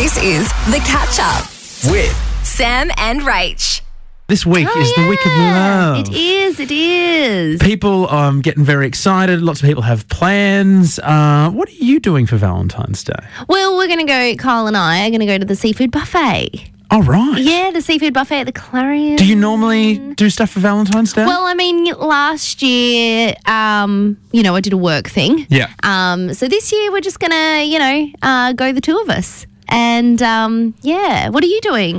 This is The Catch Up with Sam and Rach. This week is the week of love. It is. People getting very excited. Lots of people have plans. What are you doing for Valentine's Day? Well, we're going to go, Kyle and I are going to go to the seafood buffet. Oh, right. Yeah, the seafood buffet at the Clarion. Do you normally do stuff for Valentine's Day? Well, I mean, last year, I did a work thing. Yeah. So this year we're just going to, go the two of us. And, what are you doing?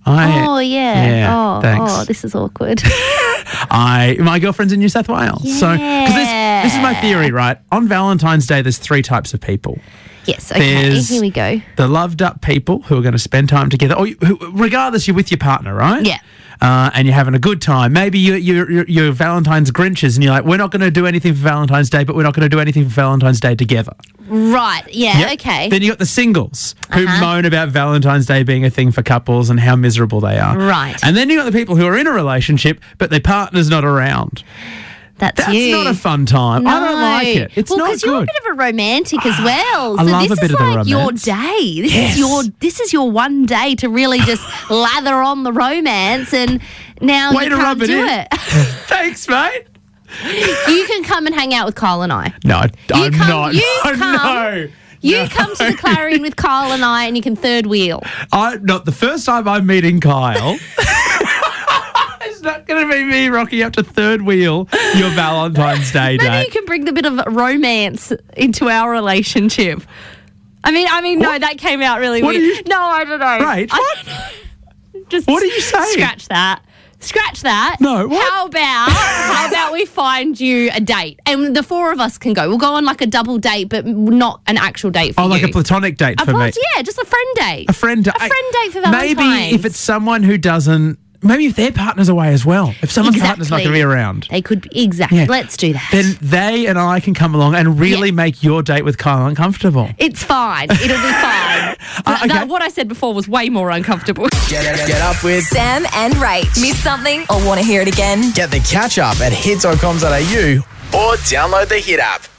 Thanks. This is awkward. My girlfriend's in New South Wales. Yeah. So, because this is my theory, right? On Valentine's Day, there's three types of people. Yes, okay, There's here we go. the loved up people who are going to spend time together. Or regardless, you're with your partner, right? Yeah. And you're having a good time. Maybe you're Valentine's Grinches and you're like, we're not going to do anything for Valentine's Day, but we're not going to do anything for Valentine's Day together. Right, yeah, Yep. okay. Then you got the singles who moan about Valentine's Day being a thing for couples and how miserable they are. Right. And then you got the people who are in a relationship, but their partner's not around. That's That's not a fun time. I don't like it. It's not because you're a good. bit of a romantic as well. I So love this a bit is of the like your romance. day. Yes. This is your one day to really just lather on the romance, and now Way you to can't rub it do in. it. Thanks, mate. You can come and hang out with Kyle and I. No, I'm not. You Oh, come. no. You No. come to the Clarion with Kyle and I, and you can third wheel. Not the first time I'm meeting Kyle. It's not going to be me rocking up to third wheel your Valentine's Day Maybe day. you can bring the bit of romance into our relationship. I mean, no, that came out really What weird. are you- No, I don't know. Right, I what? don't know. Just What are you saying? Scratch that. No, what? How about we find you a date, and the four of us can go. We'll go on like a double date, but not an actual date for you. Oh, like a platonic date for me. Yeah, just a friend date. A friend date for Valentine's. Maybe if it's someone who doesn't, maybe if their partner's away as well. If someone's partner's not going to be around. They could be, exactly. Yeah. Let's do that. Then they and I can come along and really make your date with Kyle uncomfortable. It's fine. It'll be fine. Okay. What I said before was way more uncomfortable. Get up with Sam and Rach. Miss something or want to hear it again? Get the catch up at hits.com.au or download the Hit app.